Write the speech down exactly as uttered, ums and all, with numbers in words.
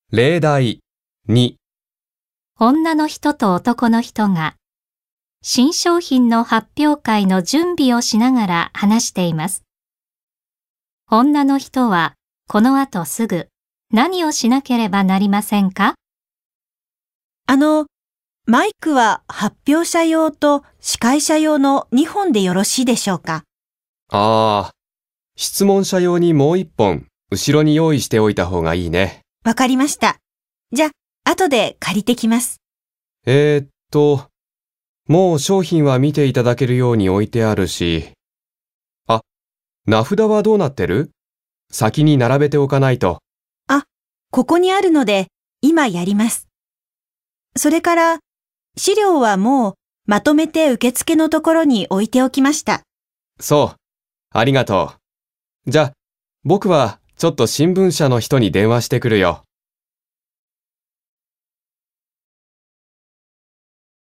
例題に、 女の人と男の人が新商品の発表会の準備をしながら話しています。女の人はこの後すぐ何をしなければなりませんか？ あの、マイクは発表者用と司会者用のにほんでよろしいでしょうか？ ああ、質問者用にもういっぽん後ろに用意しておいた方がいいね。 わかりました。じゃ、後で借りてきます。 えーっと、もう商品は見ていただけるように置いてあるし。あ、名札はどうなってる？先に並べておかないと。 あ、ここにあるので、今やります。それから、資料はもうまとめて受付のところに置いておきました。 そう、ありがとう。じゃあ、僕はちょっと新聞社の人に電話してくるよ。